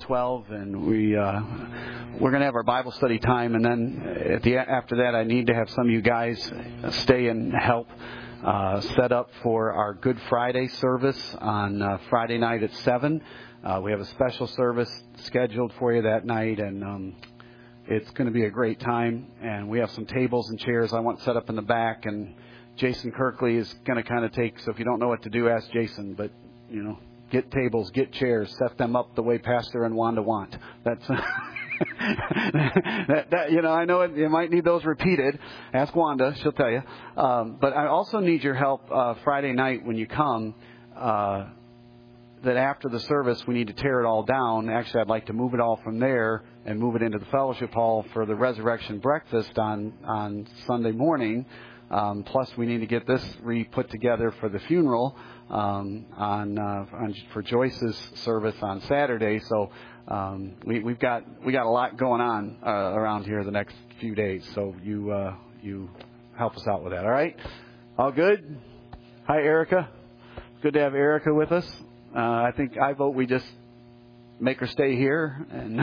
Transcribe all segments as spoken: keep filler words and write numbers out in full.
twelve, and we uh, we're going to have our Bible study time, and then at the after that, I need to have some of you guys stay and help uh, set up for our Good Friday service on uh, Friday night at seven. Uh, we have a special service scheduled for you that night, and um, it's going to be a great time. And we have some tables and chairs I want set up in the back, and Jason Kirkley is going to kind of take. So if you don't know what to do, ask Jason. But you know. Get tables, get chairs, set them up the way Pastor and Wanda want. That's that, that. You know, I know it, you might need those repeated. Ask Wanda; she'll tell you. Um, but I also need your help uh, Friday night when you come. Uh, that after the service, we need to tear it all down. Actually, I'd like to move it all from there and move it into the fellowship hall for the resurrection breakfast on on Sunday morning. Um, plus, we need to get this re-put together for the funeral um, on, uh, on for Joyce's service on Saturday. So um, we, we've got we got a lot going on uh, around here the next few days. So you uh, you help us out with that. All right? All good? Hi, Erica. Good to have Erica with us. Uh, I think I vote we just make her stay here. And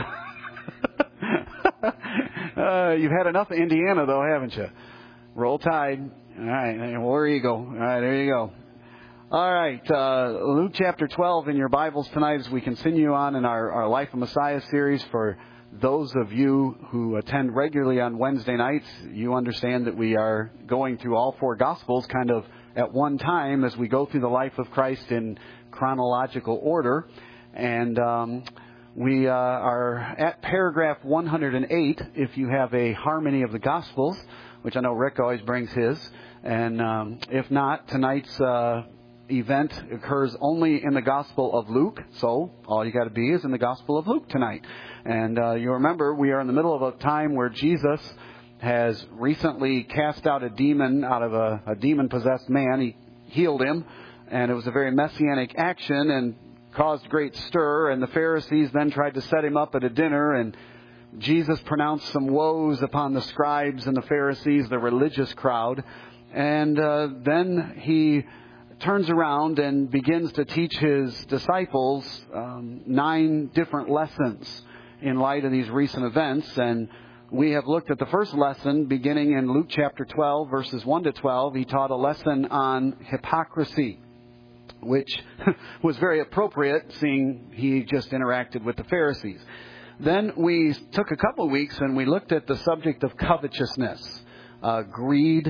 uh, you've had enough of Indiana, though, haven't you? Roll Tide. All right. War Eagle. All right. There you go. All right. Uh, Luke chapter twelve in your Bibles tonight as we continue on in our, our Life of Messiah series. For those of you who attend regularly on Wednesday nights, you understand that we are going through all four Gospels kind of at one time as we go through the life of Christ in chronological order. And um, we uh, are at paragraph one hundred eight if you have a Harmony of the Gospels, which I know Rick always brings his. And um, if not, tonight's uh, event occurs only in the Gospel of Luke. So all you got to be is in the Gospel of Luke tonight. And uh, you remember, we are in the middle of a time where Jesus has recently cast out a demon out of a, a demon-possessed man. He healed him, and it was a very messianic action and caused great stir. And the Pharisees then tried to set him up at a dinner, and Jesus pronounced some woes upon the scribes and the Pharisees, the religious crowd. And uh, then he turns around and begins to teach his disciples um, nine different lessons in light of these recent events. And we have looked at the first lesson beginning in Luke chapter twelve, verses one to twelve. He taught a lesson on hypocrisy, which was very appropriate, seeing he just interacted with the Pharisees. Then we took a couple of weeks and we looked at the subject of covetousness, uh, greed,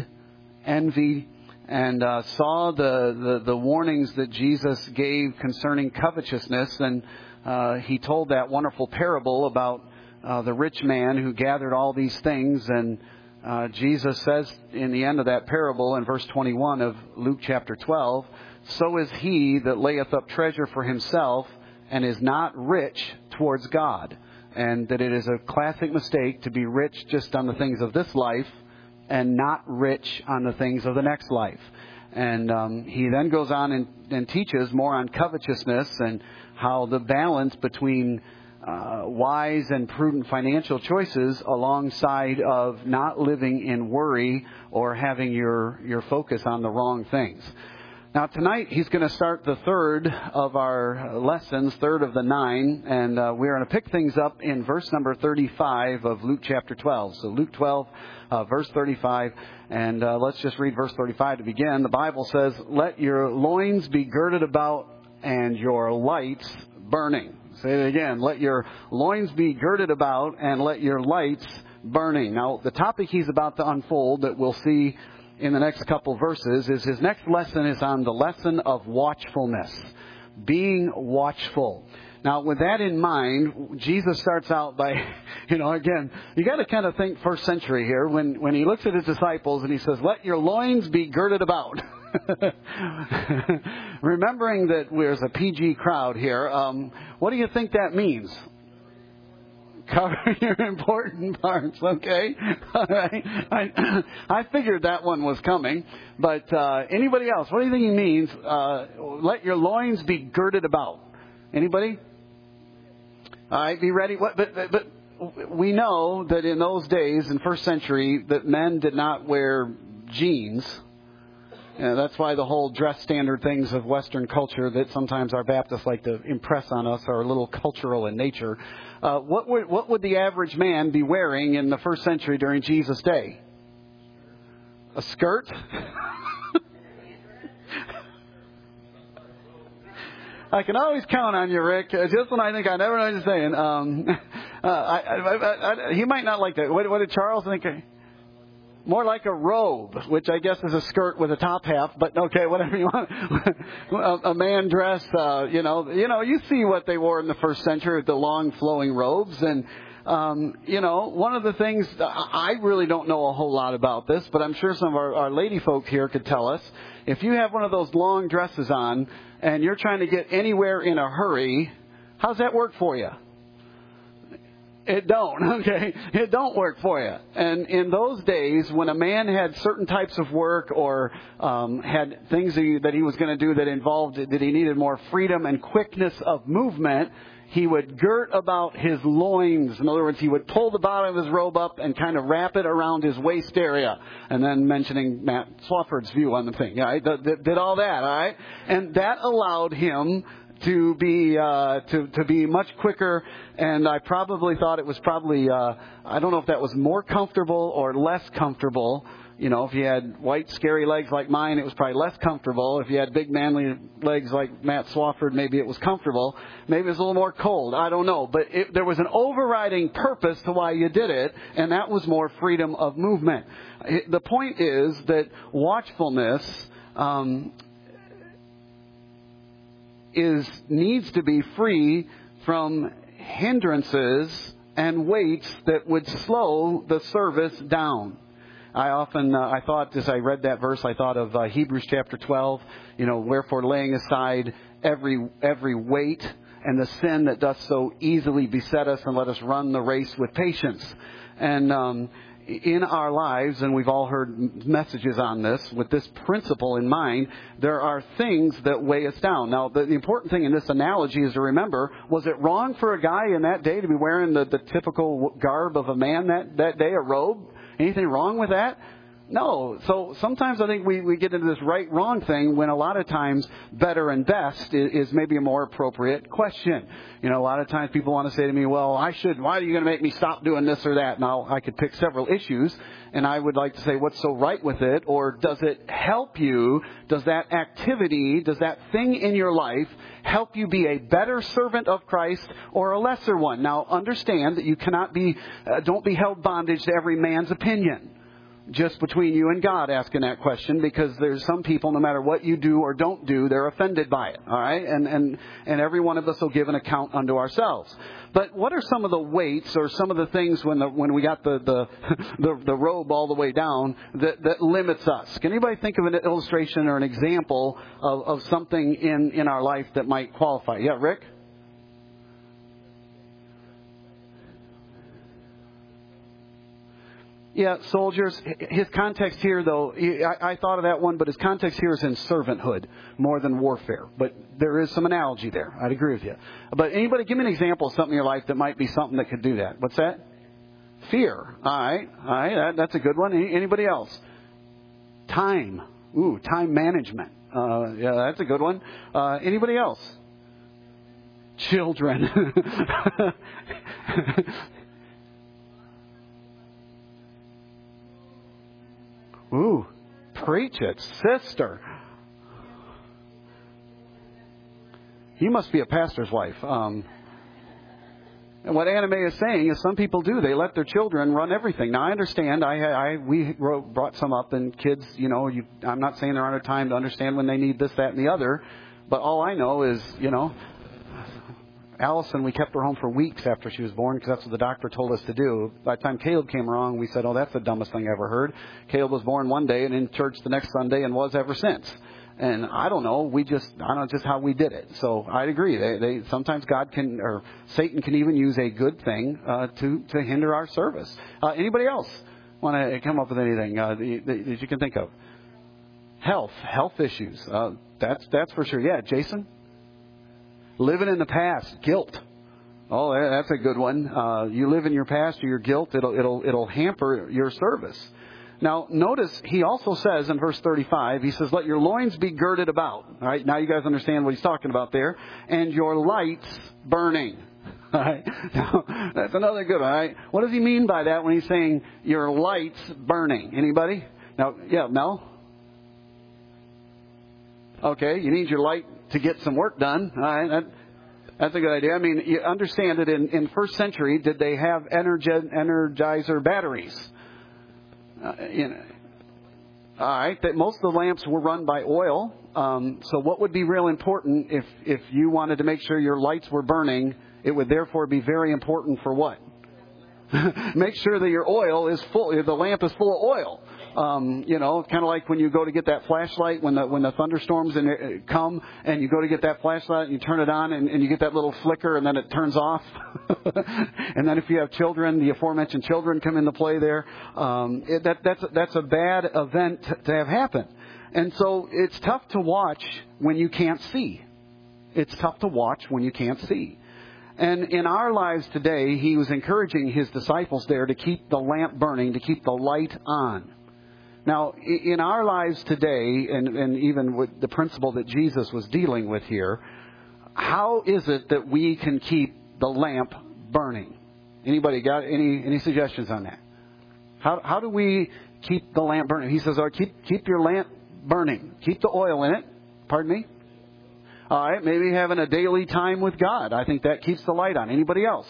envy, and uh, saw the, the, the warnings that Jesus gave concerning covetousness. And uh, he told that wonderful parable about uh, the rich man who gathered all these things. And uh, Jesus says in the end of that parable, in verse twenty-one of Luke chapter twelve, "So is he that layeth up treasure for himself and is not rich towards God." And that it is a classic mistake to be rich just on the things of this life and not rich on the things of the next life. And um, he then goes on and, and teaches more on covetousness and how the balance between uh, wise and prudent financial choices alongside of not living in worry or having your, your focus on the wrong things. Now, tonight, he's going to start the third of our lessons, third of the nine, and uh, we're going to pick things up in verse number thirty-five of Luke chapter twelve. So Luke twelve, uh, verse thirty-five, and uh, let's just read verse thirty-five to begin. The Bible says, "Let your loins be girded about and your lights burning." Say it again. "Let your loins be girded about and let your lights burning." Now, the topic he's about to unfold that we'll see in the next couple verses is his next lesson is on the lesson of watchfulness, being watchful. Now, with that in mind, Jesus starts out by, you know, again, you got to kind of think first century here when, when he looks at his disciples and he says, "Let your loins be girded about." Remembering that there's a P G crowd here, um, what do you think that means? Cover your important parts, okay? All right. I, I figured that one was coming. But uh, anybody else, what do you think he means? Uh, let your loins be girded about. Anybody? All right, be ready. What, but, but, but we know that in those days, in first century, that men did not wear jeans Yeah, that's why the whole dress standard things of Western culture that sometimes our Baptists like to impress on us are a little cultural in nature. Uh, what would what would the average man be wearing in the first century during Jesus' day? A skirt? I can always count on you, Rick. Just when I think I never know what you're saying. Um, uh, I, I, I, I, he might not like that. What, what did Charles think? More like a robe, which I guess is a skirt with a top half. But okay, whatever you want. a, a man dressed, uh, you know, you know, you see what they wore in the first century with the long flowing robes. And um, you know, one of the things I really don't know a whole lot about this, but I'm sure some of our, our lady folk here could tell us. If you have one of those long dresses on and you're trying to get anywhere in a hurry, how's that work for you? It don't, okay? It don't work for you. And in those days, when a man had certain types of work or um, had things that he, that he was going to do that involved that he needed more freedom and quickness of movement, he would girt about his loins. In other words, he would pull the bottom of his robe up and kind of wrap it around his waist area. And then mentioning Matt Swafford's view on the thing. Yeah, I did all that, all right? And that allowed him to be uh, to to be much quicker, and I probably thought it was probably uh, I don't know if that was more comfortable or less comfortable. You know, if you had white, scary legs like mine, it was probably less comfortable. If you had big, manly legs like Matt Swafford, maybe it was comfortable. Maybe it was a little more cold. I don't know. But it, there was an overriding purpose to why you did it, and that was more freedom of movement. It, the point is that watchfulness um, is needs to be free from hindrances and weights that would slow the service down. I often, uh, I thought, as I read that verse, I thought of uh, Hebrews chapter twelve, you know, wherefore laying aside every every weight and the sin that doth so easily beset us, and let us run the race with patience. And um, in our lives, and we've all heard messages on this, with this principle in mind, there are things that weigh us down. Now, the, the important thing in this analogy is to remember, was it wrong for a guy in that day to be wearing the, the typical garb of a man that, that day, a robe? Anything wrong with that? No. So sometimes I think we, we get into this right-wrong thing when a lot of times better and best is, is maybe a more appropriate question. You know, a lot of times people want to say to me, well, I should, why are you going to make me stop doing this or that? Now, I could pick several issues, and I would like to say, what's so right with it? Or does it help you? Does that activity, does that thing in your life help you be a better servant of Christ or a lesser one? Now, understand that you cannot be, uh, don't be held bondage to every man's opinion. Just between you and God asking that question, because there's some people, no matter what you do or don't do, they're offended by it. All right. And, and, and every one of us will give an account unto ourselves. But what are some of the weights or some of the things when the, when we got the, the, the, the robe all the way down that, that limits us? Can anybody think of an illustration or an example of, of something in, in our life that might qualify? Yeah, Rick? Yeah, soldiers. His context here, though, I, I thought of that one, but his context here is in servanthood more than warfare. But there is some analogy there. I'd agree with you. But anybody, give me an example of something in your life that might be something that could do that. What's that? Fear. All right. All right. That, that's a good one. Any, anybody else? Time. Ooh, time management. Uh, yeah, that's a good one. Uh, anybody else? Children. Ooh, preach it, sister. You must be a pastor's wife. Um, and what Anna Mae is saying is some people do. They let their children run everything. Now, I understand. I, I we wrote, brought some up, and kids, you know, you, I'm not saying there aren't a time to understand when they need this, that, and the other. But all I know is, you know, Allison, we kept her home for weeks after she was born because that's what the doctor told us to do. By the time Caleb came along, we said, oh, that's the dumbest thing I ever heard. Caleb was born one day and in church the next Sunday and was ever since. And I don't know, we just, I don't know just how we did it. So I'd agree. They, they sometimes God can, or Satan can even use a good thing uh, to, to hinder our service. Uh, anybody else want to come up with anything uh, that, that you can think of? Health, health issues. Uh, that's, that's for sure. Yeah, Jason? Living in the past, guilt. Oh, that's a good one. Uh, you live in your past or your guilt, it'll it'll it'll hamper your service. Now, notice he also says in verse thirty-five, he says, let your loins be girded about. All right, now you guys understand what he's talking about there. And your lights burning. All right, now, that's another good one. All right, what does he mean by that when he's saying your lights burning? Anybody? Now, yeah, Mel? Okay, you need your light to get some work done. All right, that, that's a good idea. I mean, you understand that in, in first century, did they have energi- energizer batteries? Uh, you know, all right, that most of the lamps were run by oil. Um, so what would be real important if, if you wanted to make sure your lights were burning? It would therefore be very important for what? Make sure that your oil is full, the lamp is full of oil. Um, you know, kind of like when you go to get that flashlight when the when the thunderstorms in it come and you go to get that flashlight and you turn it on and, and you get that little flicker and then it turns off. And then if you have children, the aforementioned children come into play there. Um, it, that that's that's a bad event to, to have happen. And so it's tough to watch when you can't see. It's tough to watch when you can't see. And in our lives today, he was encouraging his disciples there to keep the lamp burning, to keep the light on. Now, in our lives today, and, and even with the principle that Jesus was dealing with here, how is it that we can keep the lamp burning? Anybody got any any suggestions on that? How how do we keep the lamp burning? He says, oh, keep keep your lamp burning. Keep the oil in it. Pardon me? All right, maybe having a daily time with God. I think that keeps the light on. Anybody else?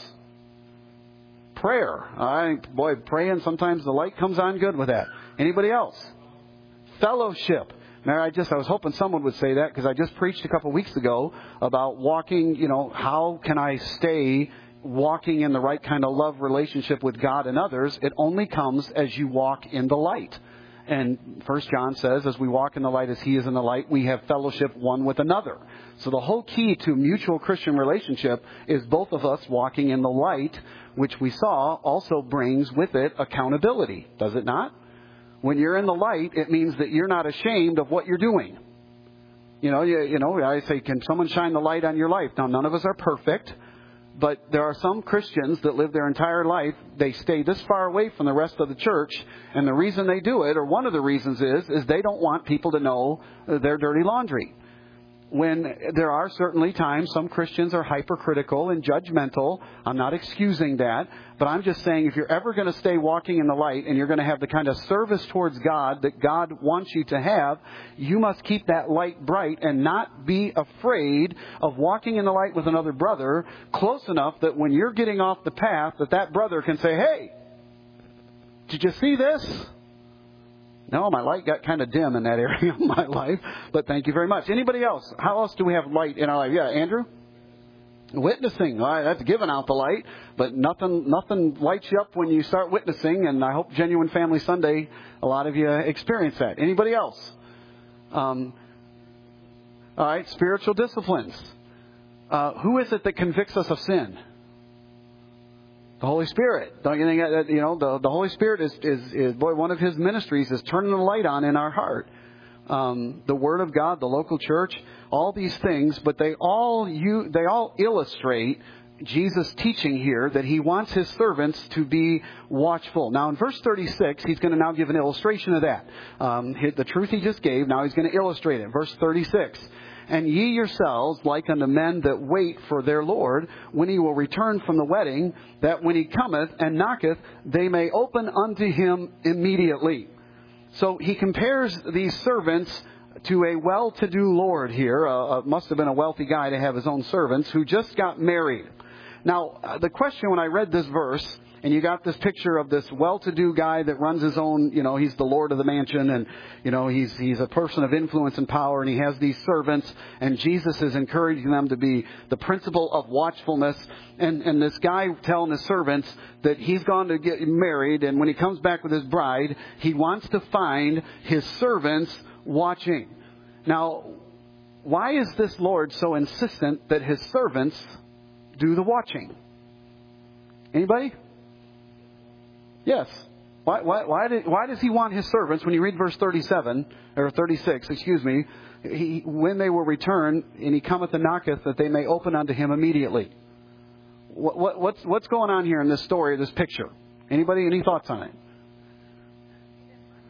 Prayer. All right, boy, praying, sometimes the light comes on good with that. Anybody else? Fellowship. Now, I just I was hoping someone would say that because I just preached a couple weeks ago about walking, you know, how can I stay walking in the right kind of love relationship with God and others? It only comes as you walk in the light. And First John says, as we walk in the light as he is in the light, we have fellowship one with another. So the whole key to mutual Christian relationship is both of us walking in the light, which we saw also brings with it accountability. Does it not? When you're in the light, it means that you're not ashamed of what you're doing. You know, you, you know, I say, can someone shine the light on your life? Now, none of us are perfect, but there are some Christians that live their entire life. They stay this far away from the rest of the church, and the reason they do it, or one of the reasons is, is they don't want people to know their dirty laundry. When there are certainly times some Christians are hypercritical and judgmental. I'm not excusing that. But I'm just saying if you're ever going to stay walking in the light and you're going to have the kind of service towards God that God wants you to have, you must keep that light bright and not be afraid of walking in the light with another brother close enough that when you're getting off the path that that brother can say, hey, did you see this? No, my light got kind of dim in that area of my life, but thank you very much. Anybody else? How else do we have light in our life? Yeah, Andrew? Witnessing. All right, that's giving out the light, but nothing nothing lights you up when you start witnessing, and I hope Genuine Family Sunday, a lot of you experience that. Anybody else? Um, all right, spiritual disciplines. Uh, who is it that convicts us of sin? The Holy Spirit. Don't you think that, you know, the, the Holy Spirit is, is, is, boy, one of his ministries is turning the light on in our heart. Um, the Word of God, the local church, all these things, but they all you they all illustrate Jesus' teaching here that he wants his servants to be watchful. Now, in verse thirty-six, he's going to now give an illustration of that. Um, the truth he just gave, now he's going to illustrate it. Verse thirty-six. And ye yourselves, like unto men that wait for their Lord, when he will return from the wedding, that when he cometh and knocketh, they may open unto him immediately. So he compares these servants to a well-to-do lord here. Uh, uh, must have been a wealthy guy to have his own servants who just got married. Now, uh, the question when I read this verse, and you got this picture of this well-to-do guy that runs his own, you know, he's the lord of the mansion, and, you know, he's he's a person of influence and power, and he has these servants, and Jesus is encouraging them to be the principle of watchfulness, and, and this guy telling his servants that he's gone to get married, and when he comes back with his bride, he wants to find his servants watching. Now, why is this Lord so insistent that his servants do the watching? Anybody? Yes. Why, why, why, did, why does he want his servants, when you read verse thirty-seven, or thirty-six, excuse me, he, when they will return, and he cometh and knocketh, that they may open unto him immediately? What, what, what's, what's going on here in this story, this picture? Anybody, any thoughts on it?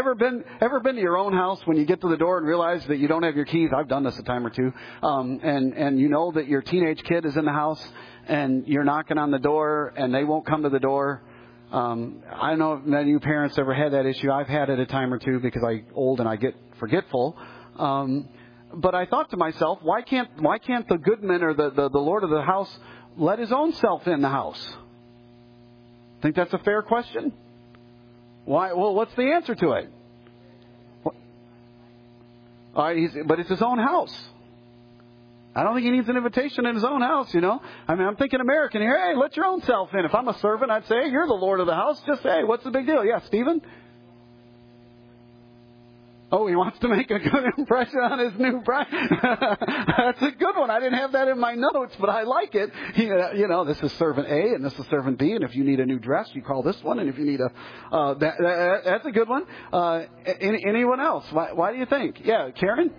ever been ever been to your own house when you get to the door and realize that you don't have your keys? I've done this a time or two. Um, and, and you know that your teenage kid is in the house and you're knocking on the door and they won't come to the door. Um, I don't know if many of you parents ever had that issue. I've had it a time or two because I'm old and I get forgetful. Um, but I thought to myself, why can't why can't the goodman or the, the, the Lord of the house let his own self in the house? Think that's a fair question? Why? Well, what's the answer to it? All right, he's, but it's his own house. I don't think he needs an invitation in his own house, you know. I mean, I'm thinking American here. Hey, let your own self in. If I'm a servant, I'd say, hey, you're the Lord of the house. Just say, hey, what's the big deal? Yeah, Stephen? Oh, he wants to make a good impression on his new bride. That's a good one. I didn't have that in my notes, but I like it. You know, this is servant A and this is servant B. And if you need a new dress, you call this one. And if you need a, uh, that, that, that's a good one. Uh, any, anyone else? Why, why do you think? Yeah, Karen?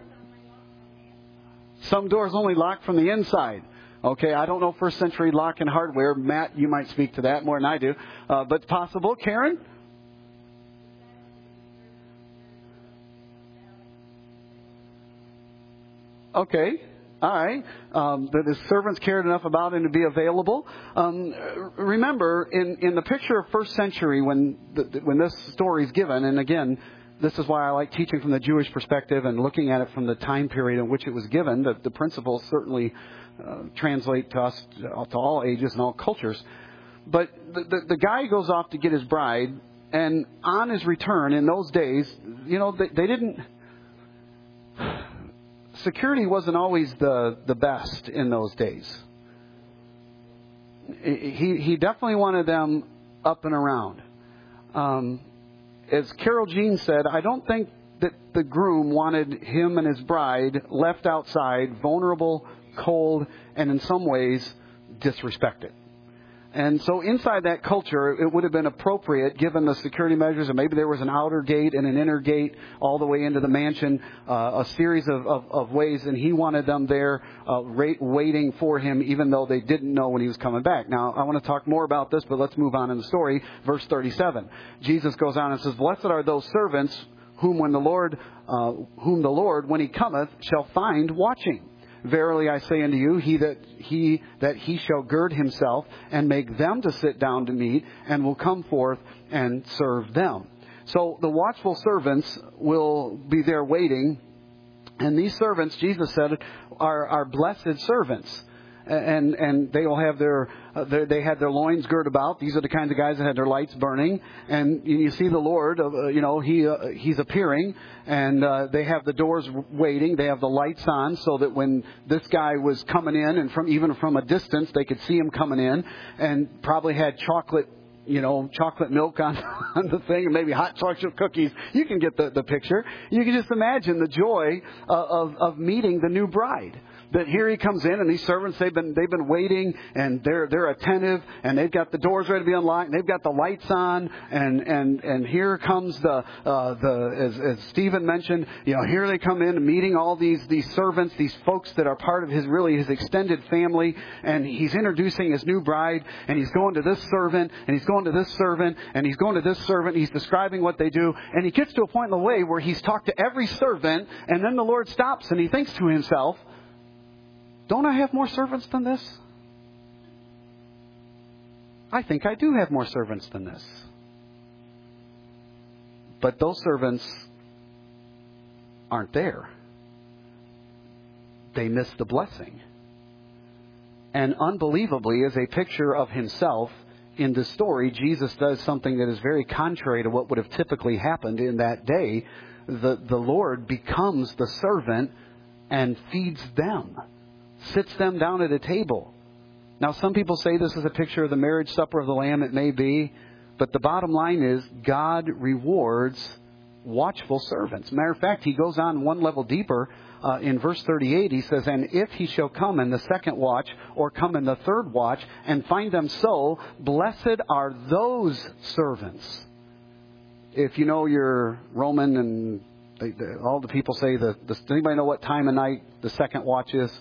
Some doors only lock from the inside. Okay, I don't know first century lock and hardware. Matt, you might speak to that more than I do. Uh, but possible. Karen? Okay, all right. Um, that his servants cared enough about him to be available. Um, remember, in, in the picture of first century, when the, when this story is given, and again, this is why I like teaching from the Jewish perspective and looking at it from the time period in which it was given. The, the principles certainly uh, translate to us, to all ages and all cultures. But the, the, the guy goes off to get his bride, and on his return in those days, you know, they, they didn't... Security wasn't always the, the best in those days. He he definitely wanted them up and around. Um, as Carol Jean said, I don't think that the groom wanted him and his bride left outside, vulnerable, cold, and in some ways disrespected. And so inside that culture, it would have been appropriate, given the security measures, and maybe there was an outer gate and an inner gate all the way into the mansion, uh, a series of, of, of ways, and he wanted them there uh, rate, waiting for him, even though they didn't know when he was coming back. Now, I want to talk more about this, but let's move on in the story. Verse thirty-seven. Jesus goes on and says, "Blessed are those servants whom when the Lord, uh, whom the Lord, when he cometh, shall find watching. Verily I say unto you, he that he that he shall gird himself and make them to sit down to meat, and will come forth and serve them." So the watchful servants will be there waiting, and these servants, Jesus said, are, are blessed servants. And and they will have their, uh, their they had their loins girt about. These are the kinds of guys that had their lights burning. And you see the Lord, uh, you know, he uh, he's appearing, and uh, they have the doors waiting. They have the lights on, so that when this guy was coming in, and from even from a distance, they could see him coming in, and probably had chocolate. You know, chocolate milk on, on the thing, and maybe hot chocolate cookies. You can get the, the picture. You can just imagine the joy uh, of of meeting the new bride. That here he comes in, and these servants, they've been they've been waiting, and they're they're attentive, and they've got the doors ready to be unlocked, and they've got the lights on, and and and here comes the uh, the as, as Stephen mentioned, you know, here they come in, meeting all these these servants, these folks that are part of his really his extended family, and he's introducing his new bride, and he's going to this servant, and he's going to this servant, and he's going to this servant, and he's describing what they do, and he gets to a point in the way where he's talked to every servant, and then the Lord stops, and he thinks to himself, don't I have more servants than this? I think I do have more servants than this. But those servants aren't there. They miss the blessing. And unbelievably, as a picture of himself in the story, Jesus does something that is very contrary to what would have typically happened in that day. The, the Lord becomes the servant and feeds them. Sits them down at a table. Now, some people say this is a picture of the marriage supper of the Lamb. It may be. But the bottom line is God rewards watchful servants. Matter of fact, he goes on one level deeper. Uh, in verse thirty-eight, he says, "And if he shall come in the second watch, or come in the third watch, and find them so, blessed are those servants." If you know your Roman, and they, they, all the people say, the, the, does anybody know what time of night the second watch is?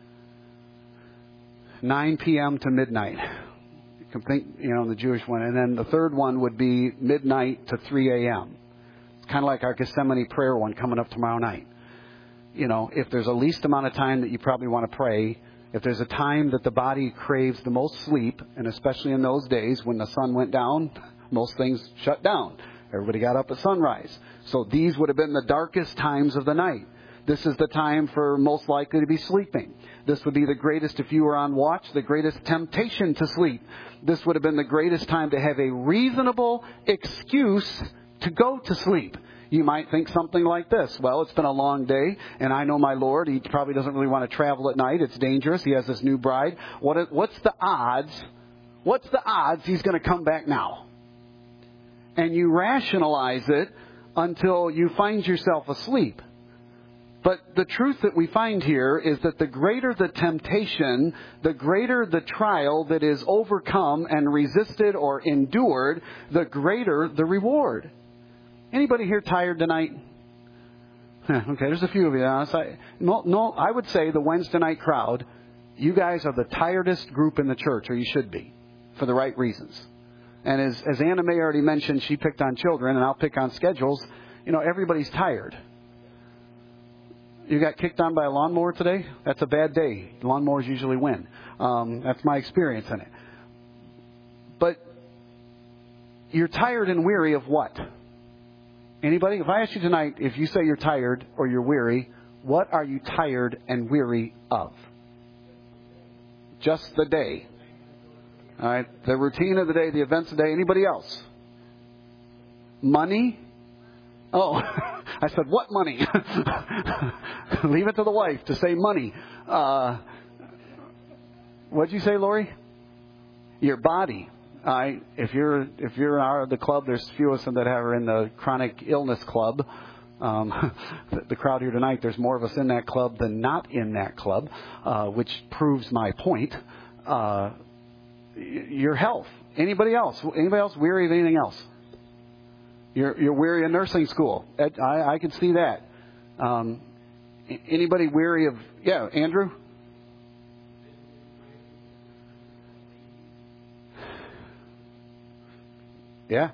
nine p.m. to midnight. You know, the Jewish one. And then the third one would be midnight to three a.m. It's kind of like our Gethsemane prayer one coming up tomorrow night. You know, if there's a least amount of time that you probably want to pray, if there's a time that the body craves the most sleep, and especially in those days when the sun went down, most things shut down. Everybody got up at sunrise. So these would have been the darkest times of the night. This is the time for most likely to be sleeping. This would be the greatest, if you were on watch, the greatest temptation to sleep. This would have been the greatest time to have a reasonable excuse to go to sleep. You might think something like this. Well, it's been a long day, and I know my Lord. He probably doesn't really want to travel at night. It's dangerous. He has this new bride. What is, what's the odds? What's the odds he's going to come back now? And you rationalize it until you find yourself asleep. But the truth that we find here is that the greater the temptation, the greater the trial that is overcome and resisted or endured, the greater the reward. Anybody here tired tonight? Okay, there's a few of you. I, no, no, I would say the Wednesday night crowd, you guys are the tiredest group in the church, or you should be, for the right reasons. And as, as Anna May already mentioned, she picked on children, and I'll pick on schedules. You know, everybody's tired. You got kicked on by a lawnmower today? That's a bad day. Lawnmowers usually win. Um, that's my experience in it. But you're tired and weary of what? Anybody? If I ask you tonight, if you say you're tired or you're weary, what are you tired and weary of? Just the day. All right. The routine of the day, the events of the day. Anybody else? Money? Oh, I said, what money? Leave it to the wife to say money. Uh, what'd you say, Lori? Your body. I, if you're if you're in the club, there's a few of us that are in the chronic illness club. Um, the, the crowd here tonight, there's more of us in that club than not in that club, uh, which proves my point. Uh, your health. Anybody else? Anybody else weary of anything else? You're, you're weary of nursing school. I, I can see that. Um, anybody weary of, yeah, Andrew? Yeah.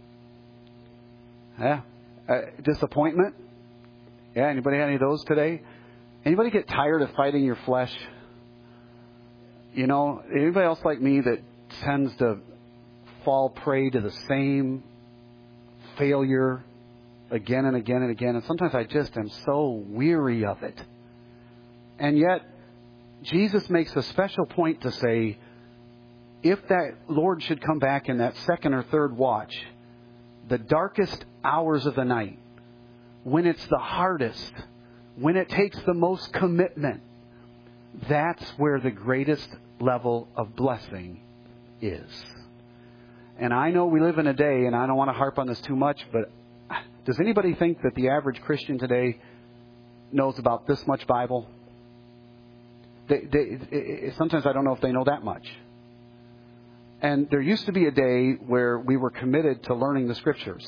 Yeah. Uh, disappointment? Yeah, anybody have any of those today? Anybody get tired of fighting your flesh? You know, anybody else like me that tends to fall prey to the same failure again and again and again? And sometimes I just am so weary of it. And yet, Jesus makes a special point to say, if that Lord should come back in that second or third watch, the darkest hours of the night, when it's the hardest, when it takes the most commitment, that's where the greatest level of blessing is. And I know we live in a day, and I don't want to harp on this too much, but does anybody think that the average Christian today knows about this much Bible? They, they, sometimes I don't know if they know that much. And there used to be a day where we were committed to learning the Scriptures.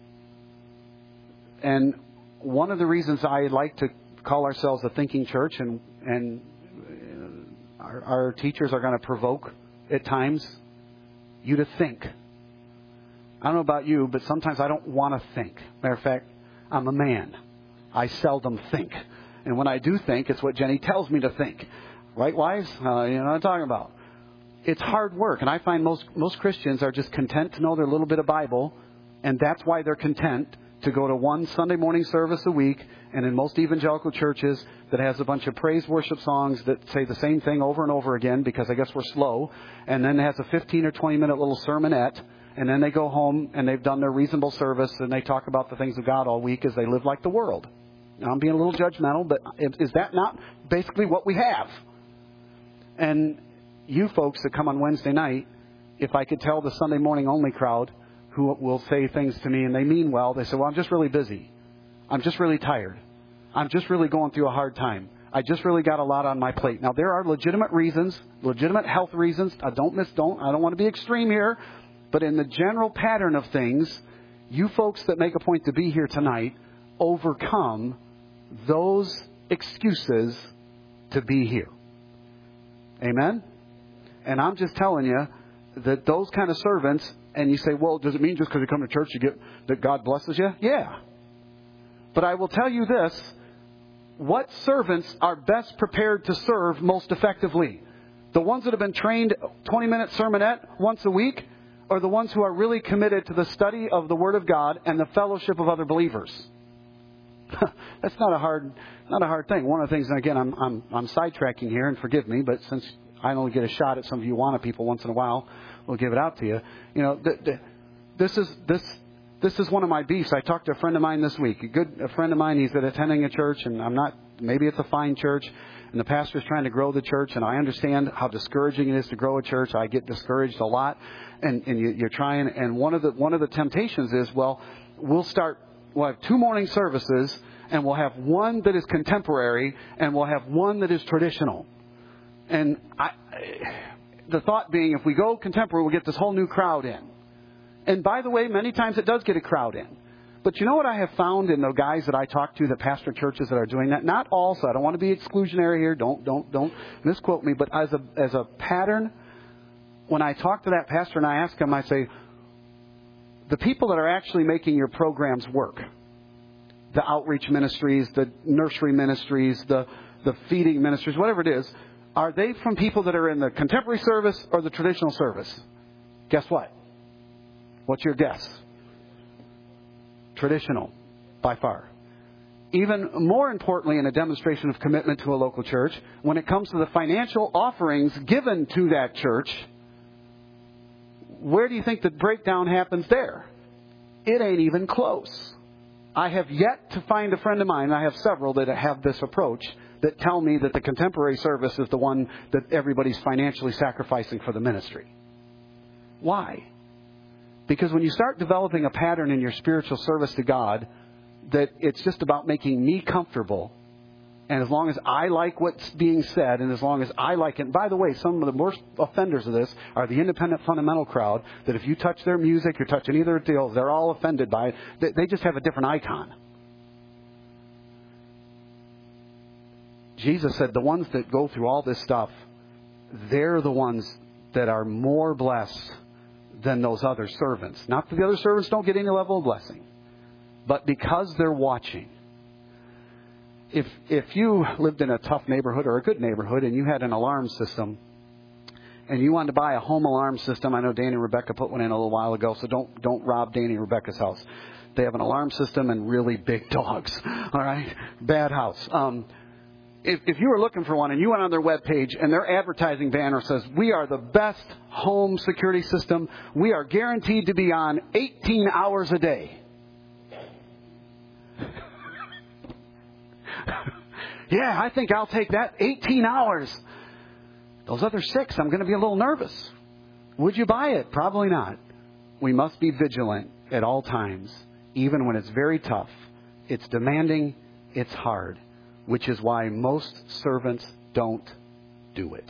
And one of the reasons I like to call ourselves a thinking church, and, and our, our teachers are going to provoke at times you to think. I don't know about you, but sometimes I don't want to think. Matter of fact, I'm a man. I seldom think. And when I do think, it's what Jenny tells me to think. Right, wives? Uh, you know what I'm talking about. It's hard work, and I find most most Christians are just content to know their little bit of Bible, and that's why they're content to go to one Sunday morning service a week, and in most evangelical churches that has a bunch of praise worship songs that say the same thing over and over again, because I guess we're slow, and then has a fifteen or twenty minute little sermonette, and then they go home and they've done their reasonable service, and they talk about the things of God all week as they live like the world. Now, I'm being a little judgmental, but is that not basically what we have? And you folks that come on Wednesday night, if I could tell the Sunday morning only crowd who will say things to me and they mean well, they say, well, I'm just really busy. I'm just really tired. I'm just really going through a hard time. I just really got a lot on my plate. Now, there are legitimate reasons, legitimate health reasons. I don't miss, don't, I don't want to be extreme here, but in the general pattern of things, you folks that make a point to be here tonight overcome those excuses to be here. Amen? And I'm just telling you that those kind of servants, and you say, well, does it mean just because you come to church you get that God blesses you? Yeah. But I will tell you this, what servants are best prepared to serve most effectively? The ones that have been trained twenty-minute sermonette once a week, or the ones who are really committed to the study of the Word of God and the fellowship of other believers? That's not a hard, not a hard thing. One of the things, and again, I'm I'm I'm sidetracking here, and forgive me, but since I only get a shot at some of you Awana people once in a while, we'll give it out to you. You know, the, the, this is this this is one of my beefs. I talked to a friend of mine this week. A good a friend of mine. He's at attending a church, and I'm not. Maybe it's a fine church, and the pastor's trying to grow the church, and I understand how discouraging it is to grow a church. I get discouraged a lot, and and you, you're trying. And one of the one of the temptations is, well, we'll start. We'll have two morning services, and we'll have one that is contemporary, and we'll have one that is traditional. And I, the thought being, if we go contemporary, we'll get this whole new crowd in. And by the way, many times it does get a crowd in. But you know what I have found in the guys that I talk to that pastor churches that are doing that? Not all, so I don't want to be exclusionary here. Don't don't don't misquote me. But as a as a pattern, when I talk to that pastor and I ask him, I say, the people that are actually making your programs work, the outreach ministries, the nursery ministries, the, the feeding ministries, whatever it is, are they from people that are in the contemporary service or the traditional service? Guess what? What's your guess? Traditional, by far. Even more importantly, in a demonstration of commitment to a local church, when it comes to the financial offerings given to that church, where do you think the breakdown happens there? It ain't even close. I have yet to find a friend of mine, I have several that have this approach, that tell me that the contemporary service is the one that everybody's financially sacrificing for the ministry. Why? Because when you start developing a pattern in your spiritual service to God, that it's just about making me comfortable, and as long as I like what's being said, and as long as I like it. And by the way, some of the worst offenders of this are the independent fundamental crowd, that if you touch their music, you touch any of their deals, they're all offended by it. They just have a different icon. Jesus said the ones that go through all this stuff, they're the ones that are more blessed than those other servants. Not that the other servants don't get any level of blessing, but because they're watching. If if you lived in a tough neighborhood or a good neighborhood and you had an alarm system and you wanted to buy a home alarm system, I know Danny and Rebecca put one in a little while ago, so don't don't rob Danny and Rebecca's house. They have an alarm system and really big dogs. All right? Bad house. Um, if, if you were looking for one and you went on their webpage and their advertising banner says, we are the best home security system. We are guaranteed to be on eighteen hours a day. Yeah, I think I'll take that. eighteen hours. Those other six, I'm going to be a little nervous. Would you buy it? Probably not. We must be vigilant at all times, even when it's very tough. It's demanding. It's hard, which is why most servants don't do it.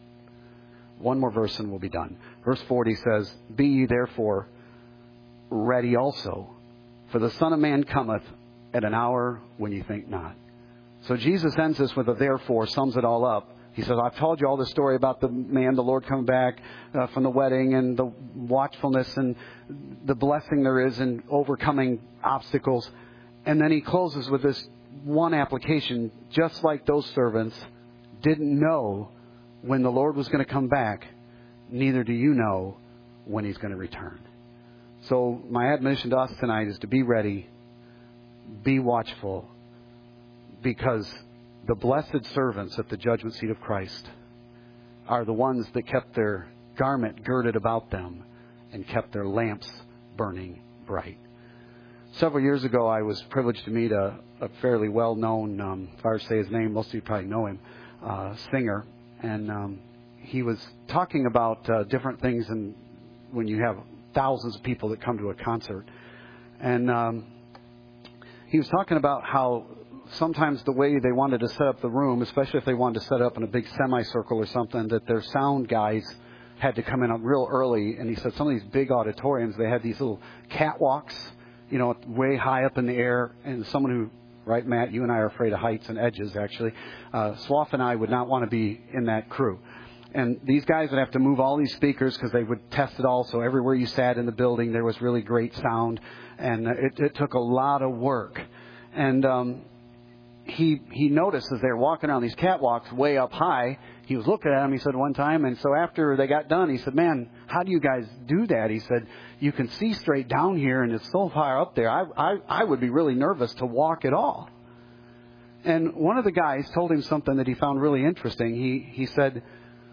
One more verse and we'll be done. Verse forty says, be ye therefore ready also, for the Son of Man cometh at an hour when you think not. So Jesus ends this with a therefore, sums it all up. He says, I've told you all this story about the man, the Lord coming back uh, from the wedding, and the watchfulness and the blessing there is in overcoming obstacles. And then he closes with this one application. Just like those servants didn't know when the Lord was going to come back, neither do you know when he's going to return. So my admonition to us tonight is to be ready, be watchful, because the blessed servants at the judgment seat of Christ are the ones that kept their garment girded about them and kept their lamps burning bright. Several years ago, I was privileged to meet a, a fairly well-known, um, if I were to say his name, most of you probably know him, uh, singer. And um, he was talking about uh, different things and when you have thousands of people that come to a concert. And um, he was talking about how sometimes the way they wanted to set up the room, especially if they wanted to set it up in a big semicircle or something, that their sound guys had to come in real early. And he said some of these big auditoriums, they had these little catwalks, you know, way high up in the air. And someone who, right, Matt, you and I are afraid of heights and edges, actually. Uh, Swaff and I would not want to be in that crew. And these guys would have to move all these speakers because they would test it all. So everywhere you sat in the building, there was really great sound. And it, it took a lot of work. And um, he he noticed as they were walking around these catwalks way up high, he was looking at them, he said one time, and so after they got done, he said, man, how do you guys do that? He said, you can see straight down here, and it's so far up there, I, I, I would be really nervous to walk at all. And one of the guys told him something that he found really interesting. He he said,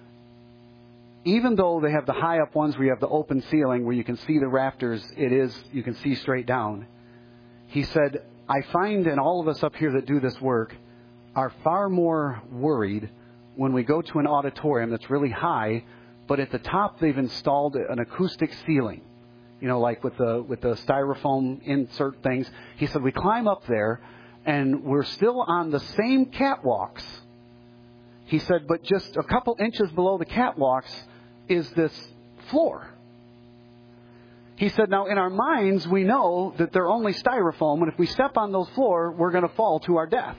even though they have the high up ones where you have the open ceiling where you can see the rafters, it is, you can see straight down. He said, I find, and all of us up here that do this work are far more worried when we go to an auditorium that's really high, but at the top they've installed an acoustic ceiling, you know, like with the with the styrofoam insert things. He said, we climb up there and we're still on the same catwalks. He said, but just a couple inches below the catwalks is this floor. He said, now in our minds, we know that they're only styrofoam, and if we step on those floor, we're going to fall to our death.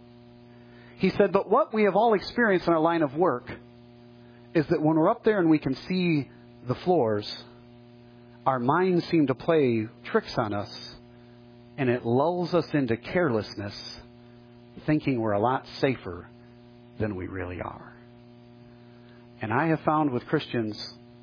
He said, but what we have all experienced in our line of work is that when we're up there and we can see the floors, our minds seem to play tricks on us, and it lulls us into carelessness, thinking we're a lot safer than we really are. And I have found with Christians,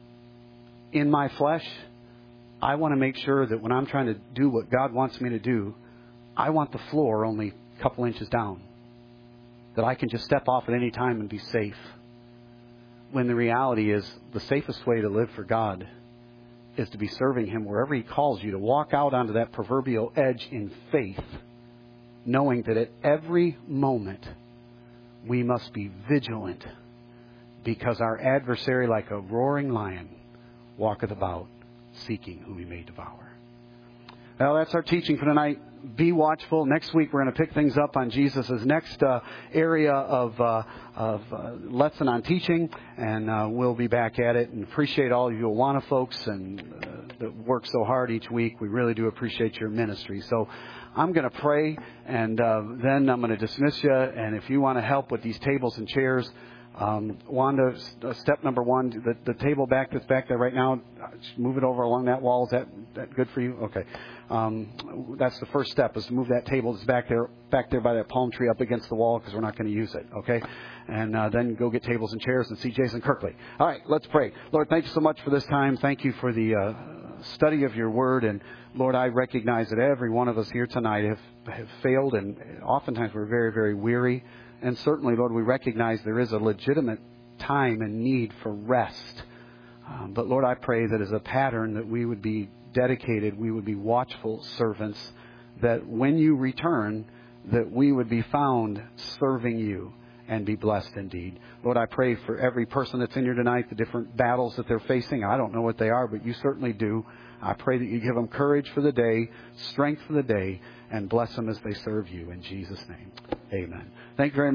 in my flesh, I want to make sure that when I'm trying to do what God wants me to do, I want the floor only a couple inches down, that I can just step off at any time and be safe. When the reality is, the safest way to live for God is to be serving Him wherever He calls you, to walk out onto that proverbial edge in faith, knowing that at every moment we must be vigilant, because our adversary, like a roaring lion, walketh about, seeking whom he may devour. Well, that's our teaching for tonight. Be watchful. Next week we're going to pick things up on Jesus' next uh, area of, uh, of uh, lesson on teaching, and uh, we'll be back at it. And appreciate all of you Awana folks and uh, that work so hard each week. We really do appreciate your ministry. So I'm going to pray, and uh, then I'm going to dismiss you. And if you want to help with these tables and chairs, Um, Wanda, step number one, the, the table back that's back there right now, just move it over along that wall. Is that, that good for you? Okay. Um, that's the first step, is to move that table that's back there, back there by that palm tree up against the wall, because we're not going to use it. Okay. And uh, then go get tables and chairs and see Jason Kirkley. All right, let's pray. Lord, thank you so much for this time. Thank you for the uh, study of your word. And Lord, I recognize that every one of us here tonight have, have failed, and oftentimes we're very, very weary. And certainly, Lord, we recognize there is a legitimate time and need for rest. Um, but Lord, I pray that as a pattern that we would be dedicated, we would be watchful servants, that when you return, that we would be found serving you and be blessed indeed. Lord, I pray for every person that's in here tonight, the different battles that they're facing. I don't know what they are, but you certainly do. I pray that you give them courage for the day, strength for the day, and bless them as they serve you. In Jesus' name, amen. Thank you very much.